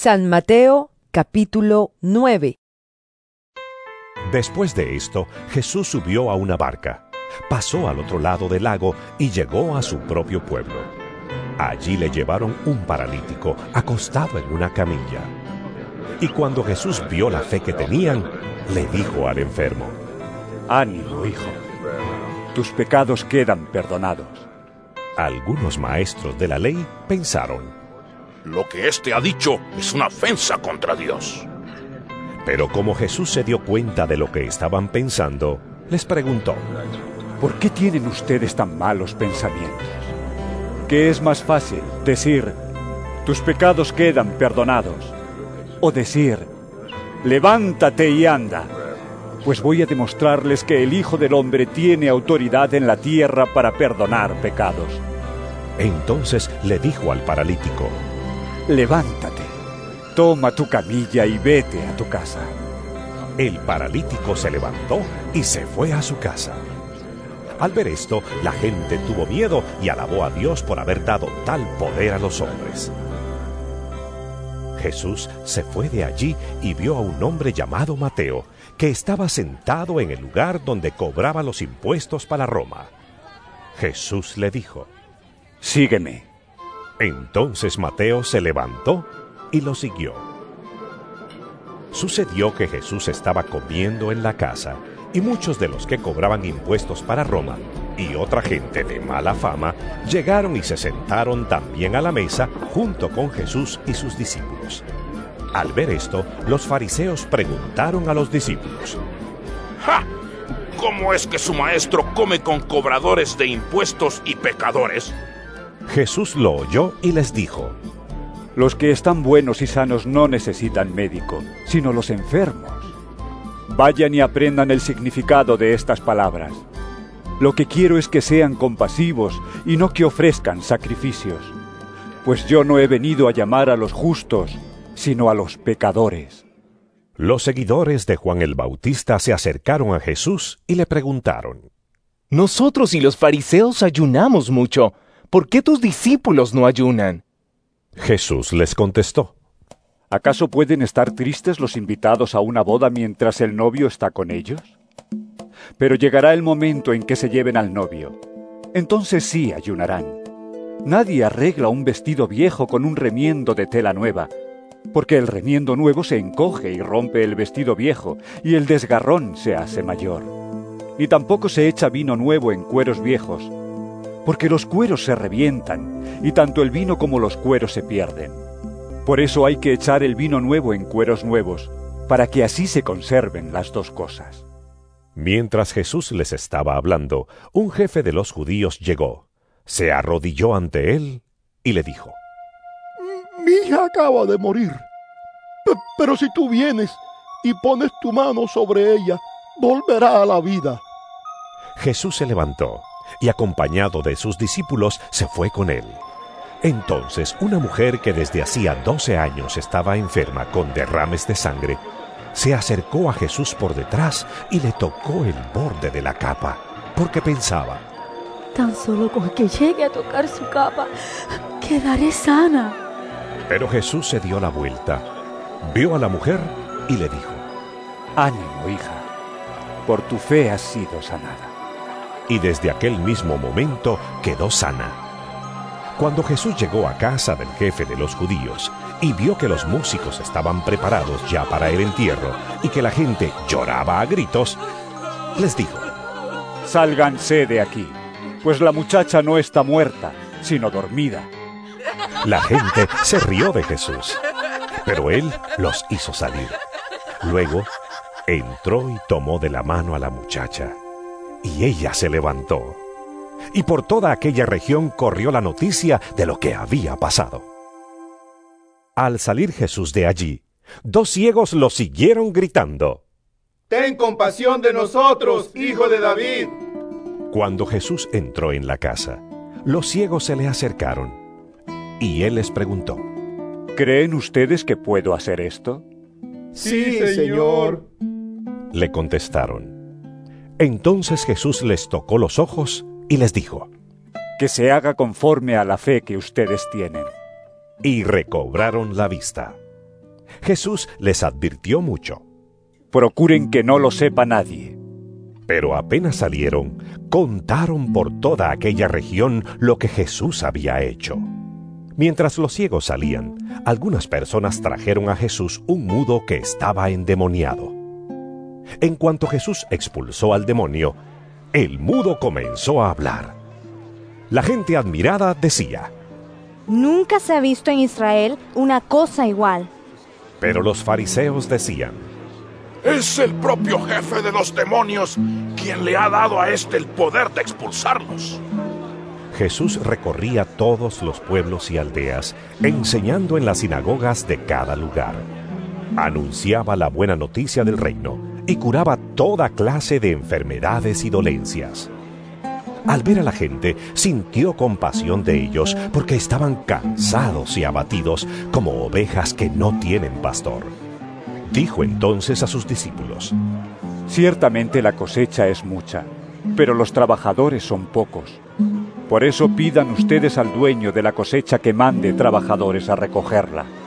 San Mateo, capítulo 9. Después de esto, Jesús subió a una barca, pasó al otro lado del lago y llegó a su propio pueblo. Allí le llevaron un paralítico acostado en una camilla. Y cuando Jesús vio la fe que tenían, le dijo al enfermo: «Ánimo, hijo, tus pecados quedan perdonados». Algunos maestros de la ley pensaron: «Lo que éste ha dicho es una ofensa contra Dios». Pero como Jesús se dio cuenta de lo que estaban pensando, les preguntó: ¿por qué tienen ustedes tan malos pensamientos? ¿Qué es más fácil, decir, tus pecados quedan perdonados, o decir, levántate y anda? Pues voy a demostrarles que el Hijo del Hombre tiene autoridad en la tierra para perdonar pecados. Entonces le dijo al paralítico: levántate, toma tu camilla y vete a tu casa. El paralítico se levantó y se fue a su casa. Al ver esto, la gente tuvo miedo y alabó a Dios por haber dado tal poder a los hombres. Jesús se fue de allí y vio a un hombre llamado Mateo, que estaba sentado en el lugar donde cobraba los impuestos para Roma. Jesús le dijo: sígueme. Entonces Mateo se levantó y lo siguió. Sucedió que Jesús estaba comiendo en la casa, y muchos de los que cobraban impuestos para Roma y otra gente de mala fama llegaron y se sentaron también a la mesa junto con Jesús y sus discípulos. Al ver esto, los fariseos preguntaron a los discípulos: ¡Ja! ¿Cómo es que su maestro come con cobradores de impuestos y pecadores? Jesús lo oyó y les dijo: los que están buenos y sanos no necesitan médico, sino los enfermos. Vayan y aprendan el significado de estas palabras. Lo que quiero es que sean compasivos y no que ofrezcan sacrificios, pues yo no he venido a llamar a los justos, sino a los pecadores. Los seguidores de Juan el Bautista se acercaron a Jesús y le preguntaron: nosotros y los fariseos ayunamos mucho. ¿Por qué tus discípulos no ayunan? Jesús les contestó: ¿acaso pueden estar tristes los invitados a una boda mientras el novio está con ellos? Pero llegará el momento en que se lleven al novio. Entonces sí ayunarán. Nadie arregla un vestido viejo con un remiendo de tela nueva, porque el remiendo nuevo se encoge y rompe el vestido viejo, y el desgarrón se hace mayor. Ni tampoco se echa vino nuevo en cueros viejos, porque los cueros se revientan, y tanto el vino como los cueros se pierden. Por eso hay que echar el vino nuevo en cueros nuevos, para que así se conserven las dos cosas. Mientras Jesús les estaba hablando, un jefe de los judíos llegó, se arrodilló ante él y le dijo: mi hija acaba de morir, pero si tú vienes y pones tu mano sobre ella, volverá a la vida. Jesús se levantó y, acompañado de sus discípulos, se fue con él. Entonces una mujer que desde hacía 12 años estaba enferma con derrames de sangre, se acercó a Jesús por detrás y le tocó el borde de la capa, porque pensaba: tan solo con que llegue a tocar su capa, quedaré sana. Pero Jesús se dio la vuelta, vio a la mujer y le dijo: ánimo, hija, por tu fe has sido sanada. Y desde aquel mismo momento quedó sana. Cuando Jesús llegó a casa del jefe de los judíos y vio que los músicos estaban preparados ya para el entierro y que la gente lloraba a gritos, les dijo: sálganse de aquí, pues la muchacha no está muerta, sino dormida. La gente se rió de Jesús, pero él los hizo salir. Luego entró y tomó de la mano a la muchacha, y ella se levantó. Y por toda aquella región corrió la noticia de lo que había pasado. Al salir Jesús de allí, 2 ciegos lo siguieron gritando: ¡ten compasión de nosotros, hijo de David! Cuando Jesús entró en la casa, los ciegos se le acercaron, y él les preguntó: ¿creen ustedes que puedo hacer esto? Sí, Señor, le contestaron. Entonces Jesús les tocó los ojos y les dijo: que se haga conforme a la fe que ustedes tienen. Y recobraron la vista. Jesús les advirtió mucho. Procuren que no lo sepa nadie. Pero apenas salieron, contaron por toda aquella región lo que Jesús había hecho. Mientras los ciegos salían, algunas personas trajeron a Jesús un mudo que estaba endemoniado. En cuanto Jesús expulsó al demonio, el mudo comenzó a hablar. La gente admirada decía: Nunca se ha visto en Israel una cosa igual. Pero los fariseos decían: Es el propio jefe de los demonios quien le ha dado a éste el poder de expulsarlos. Jesús recorría todos los pueblos y aldeas, enseñando en las sinagogas de cada lugar. Anunciaba la buena noticia del reino y curaba toda clase de enfermedades y dolencias. Al ver a la gente, sintió compasión de ellos porque estaban cansados y abatidos como ovejas que no tienen pastor. Dijo entonces a sus discípulos: Ciertamente la cosecha es mucha, pero los trabajadores son pocos. Por eso pidan ustedes al dueño de la cosecha que mande trabajadores a recogerla.